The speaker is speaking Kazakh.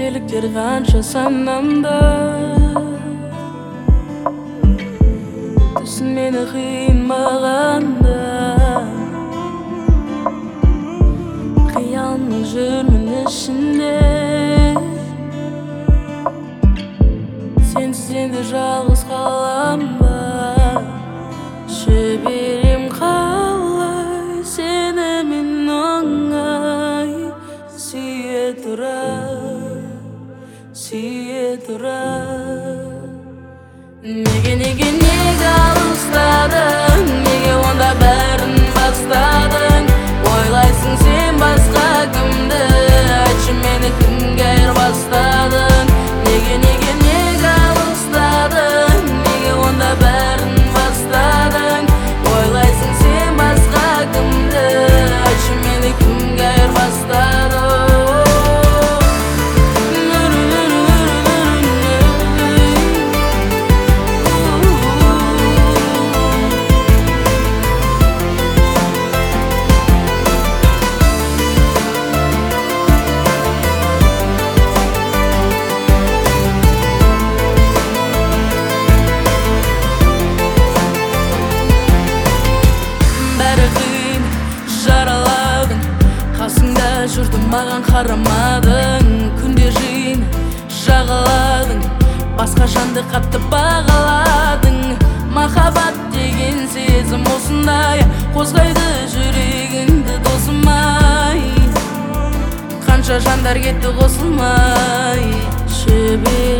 қателіктер қанша санамда, түсін мені қиын маған да. Қиялымның жүрмін ішінде, сенсіз енді жалғыз қалам ба. Жіберем қалай сені мен оңай, сүйе тұра. Неге алыстадың, неге онда бәрін бастадың? Ойлайсың сен басқа кімді, айтшы мені кімге айырбастадың? Неге алыстадың, неге онда бәрін бастадың? Ойлайсың сен басқа кімді, айтшы мені кімге айырбастадың? Жүрдім маған қарамадың, күнде жиын жағаладың, басқа жанды қатты бағаладың. Махаббат деген сезім осындай, қозғайды жүрегіңді досым-ай. Қанша жандар кетті қосылмай.